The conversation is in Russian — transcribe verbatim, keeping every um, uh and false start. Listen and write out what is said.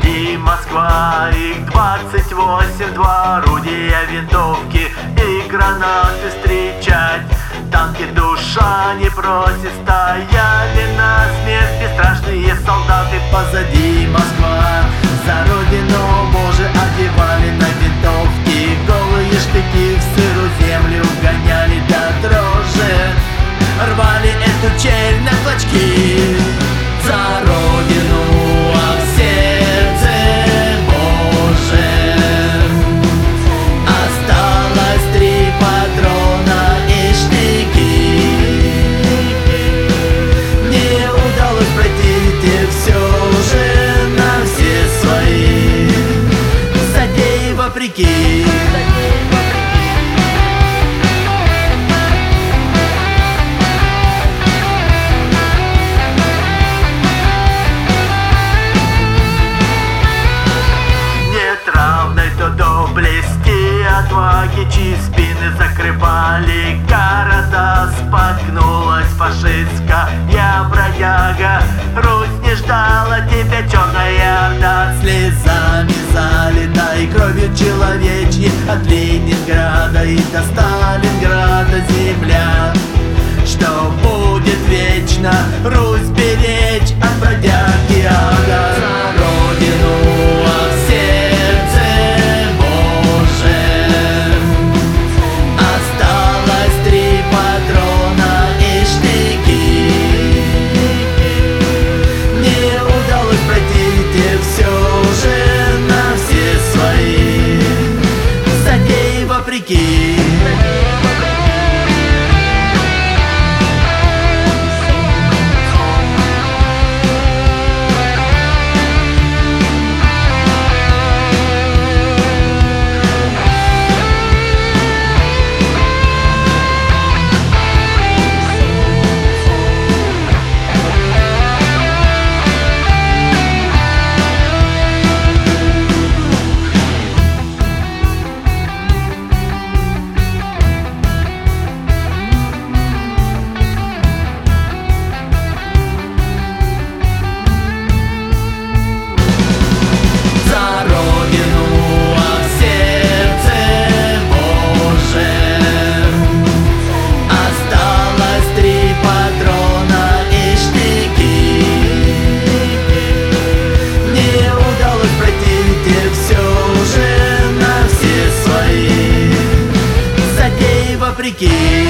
позади Москва. Их двадцать восемь, два орудия, винтовки и гранаты встречать. Танки душа не просит, стояли на смерть бесстрашные солдаты. Позади Москва, за родину мужи одевали на винтовки, голые штыки в сырую землю гоняли до дрожи, рвали эту чель на клочки. За родину, а в сердце Божьем осталось три патрона и штыки. Не удалось пройти те все же на все свои, злодеи вопреки. Доблести, отваги, чьи спины закрывали города, споткнулась фашистская бродяга. Русь не ждала тебя, черная орда, слезами залита и кровью человечьей. От Ленинграда и до Сталинграда земля, что будет вечно Русь беречь от бродяги ада. За родину, а в сердце вопреки. вопреки.